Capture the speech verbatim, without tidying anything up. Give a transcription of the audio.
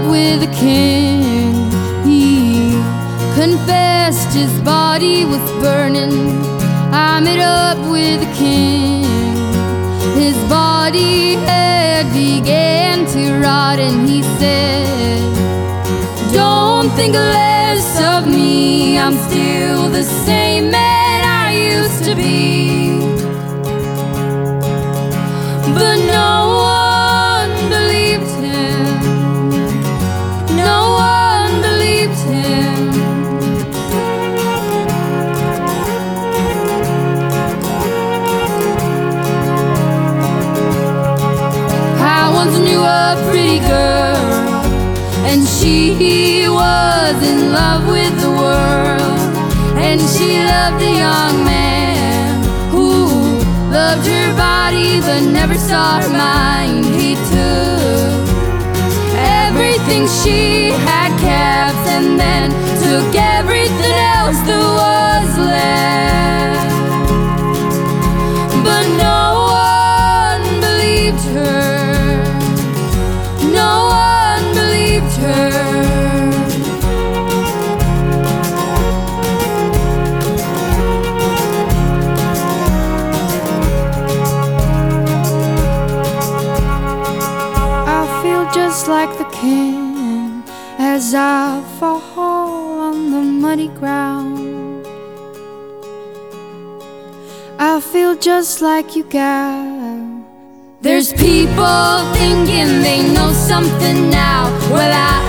with a king. He confessed his body was burning. I met up with a king. His body had began to rot, and he said, "Don't think less of me, I'm still the same man I used to be." But no one believed him. No one believed him. I once knew a pretty girl, and she was in love with the world. And she loved a young man who loved her body but never saw her mind. He took everything she had kept, and then took everything else that was left. But no one believed her. No one believed her. Just like the king as I fall on the muddy ground. I feel just like you got. There's people thinking they know something now. Well, I